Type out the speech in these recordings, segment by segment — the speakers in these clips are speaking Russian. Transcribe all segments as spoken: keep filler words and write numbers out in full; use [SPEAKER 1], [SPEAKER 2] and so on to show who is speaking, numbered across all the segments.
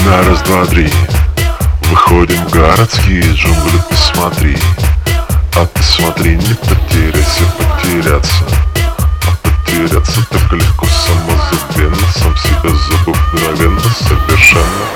[SPEAKER 1] На раз, два, три. Выходим в городские джунгли, ты смотри. А ты смотри, не потеряйся, потеряться. А потеряться так легко, самозабвенно. Сам себя забыв мгновенно, совершенно.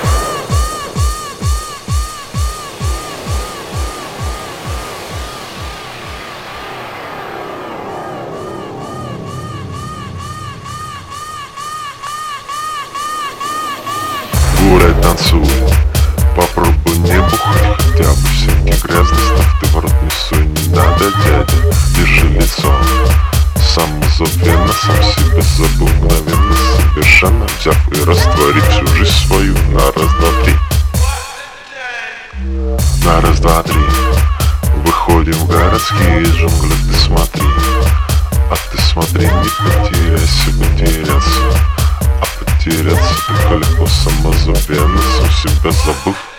[SPEAKER 1] Гуляй, танцуй, попробуй не бухать. Хотя бы всякий грязный став, ты в рот не суй. Не надо, дядя, держи лицо. Самозабвенно, сам себя забыл мгновенно, совершенно. Взяв и растворив всю жизнь свою. На раз, два, три. На раз, два, три. Выходим в городские джунгли, ты смотри. А ты смотри, не потеряйся, потеряться. А потеряться так легко, самозабвенно, сам себя забыв.